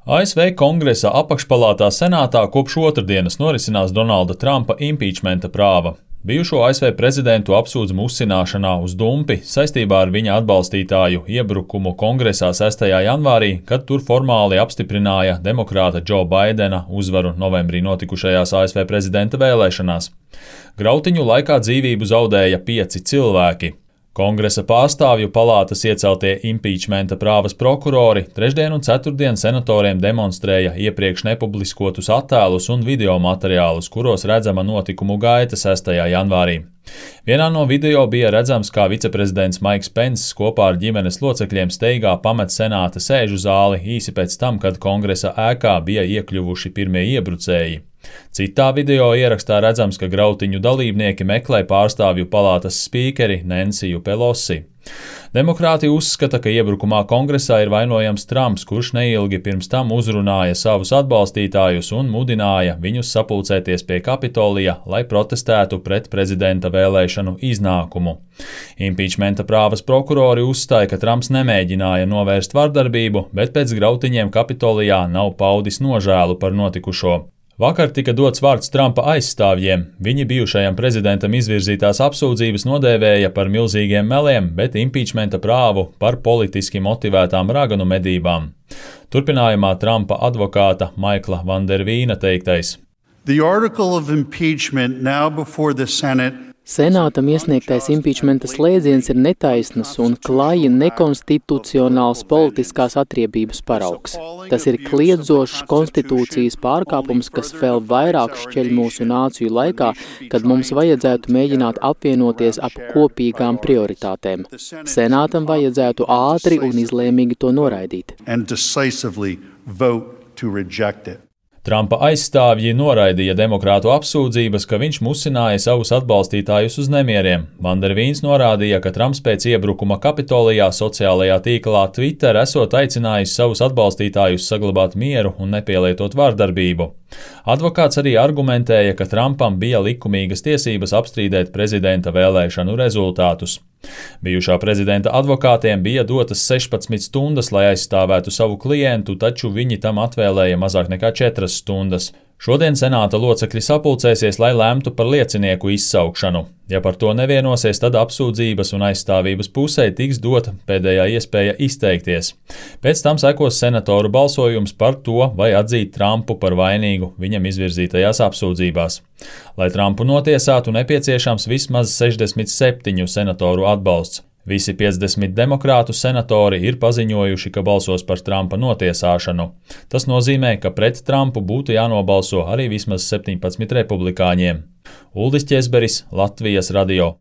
ASV Kongresa apakšpalātā Senātā kopš otrdienas norisinās Donalda Trumpa impīčmenta prāva. Bijušo ASV prezidentu apsūdz musināšanā uz dumpi saistībā ar viņa atbalstītāju iebrukumu Kongresā 6. janvārī, kad tur formāli apstiprināja demokrāta Džo Baidena uzvaru novembrī notikušajās ASV prezidenta vēlēšanās. Grautiņu laikā dzīvību zaudēja 5 cilvēki. Kongresa pārstāvju palātas ieceltie impīčmenta prāvas prokurori trešdien un ceturtdien senatoriem demonstrēja iepriekš nepubliskotus attēlus un video materiālus, kuros redzama notikumu gaita 6. janvārī. Vienā no video bija redzams, kā viceprezidents Maiks Penss kopā ar ģimenes locekļiem steigā pamet senāta sēžu zāli īsi pēc tam, kad kongresa ēkā bija iekļuvuši pirmie iebrucēji. Citā video ierakstā redzams, ka grautiņu dalībnieki meklē pārstāvju palātas spīkeri Nensiju Pelosi. Demokrāti uzskata, ka iebrukumā kongresā ir vainojams Trumps, kurš neilgi pirms tam uzrunāja savus atbalstītājus un mudināja viņus sapulcēties pie Kapitolija, lai protestētu pret prezidenta vēlēšanu iznākumu. Impīčmenta prāvas prokurori uzstāja, ka Trumps nemēģināja novērst vardarbību, bet pēc grautiņiem Kapitolijā nav paudis nožēlu par notikušo. Vakar tika dots vārds Trumpa aizstāvjiem. Viņi bijušajam prezidentam izvirzītās apsūdzības nodēvēja par milzīgiem meliem, bet impīčmenta prāvu par politiski motivētām raganu medībām. Turpinājumā Trumpa advokāta Maikla Vandervīna teiktais. The article of impeachment now before the Senate. Senātam iesniegtais impīčmenta slēdziens ir netaisnas un klāji nekonstitucionāls politiskās atriebības paraugs. Tas ir kliedzošs konstitūcijas pārkāpums, kas vēl vairāk šķeļ mūsu nāciju laikā, kad mums vajadzētu mēģināt apvienoties ap kopīgām prioritātēm. Senātam vajadzētu ātri un izlēmīgi to noraidīt. Trumpa aizstāvji noraidīja demokrātu apsūdzības, ka viņš musināja savus atbalstītājus uz nemieriem. Vandervīns norādīja, ka Trumps pēc iebrukuma Kapitolijā sociālajā tīklā Twitter esot aicinājis savus atbalstītājus saglabāt mieru un nepielietot vardarbību. Advokāts arī argumentēja, ka Trumpam bija likumīgas tiesības apstrīdēt prezidenta vēlēšanu rezultātus. Bijušā prezidenta advokātiem bija dotas 16 stundas, lai aizstāvētu savu klientu, taču viņi tam atvēlēja mazāk nekā 4 stundas. Šodien senāta locekļi sapulcēsies, lai lemtu par liecinieku izsaukšanu. Ja par to nevienosies, tad apsūdzības un aizstāvības pusē tiks dota pēdējā iespēja izteikties. Pēc tam sekos senatoru balsojums par to, vai atzīt Trumpu par vainīgu viņam izvirzītajās apsūdzībās. Lai Trumpu notiesātu, nepieciešams vismaz 67 senatoru atbalsts. Visi 50 demokrātu senatori ir paziņojuši, ka balsos par Trumpa notiesāšanu. Tas nozīmē, ka pret Trumpu būtu jānobalso arī vismaz 17 republikāņiem. Uldis Ķezberis, Latvijas radio.